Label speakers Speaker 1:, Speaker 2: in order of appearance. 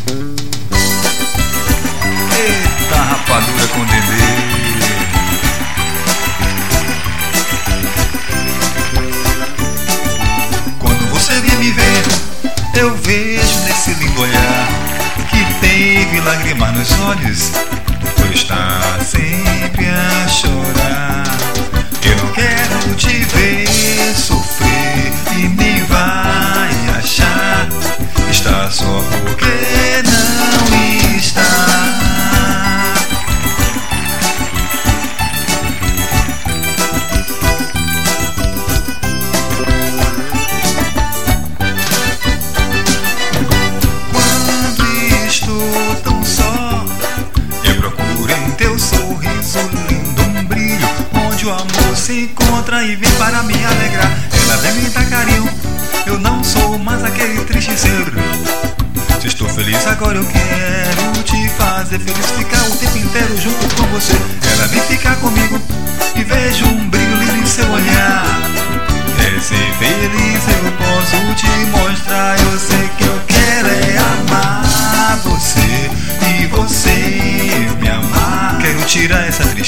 Speaker 1: Eita rapadura com dendê. Quando você vem me ver, eu vejo nesse lindo olhar que teve lágrimas nos olhos, pois está sempre a chorar. Eu não quero te ver sofrer e nem vai achar está só porque não está. Quando estou tão só, eu procuro em teu sorriso lindo um brilho, onde o amor se encontra e vem para me alegrar. Ela vem me dar carinho, eu não sou mais aquele triste ser. Se estou feliz agora eu quero te fazer feliz, ficar o tempo inteiro junto com você. Ela vem ficar comigo e vejo um brilho lindo em seu olhar. Quer ser feliz, eu posso te mostrar. Eu sei que eu quero é amar você e você me amar. Quero tirar essa tristeza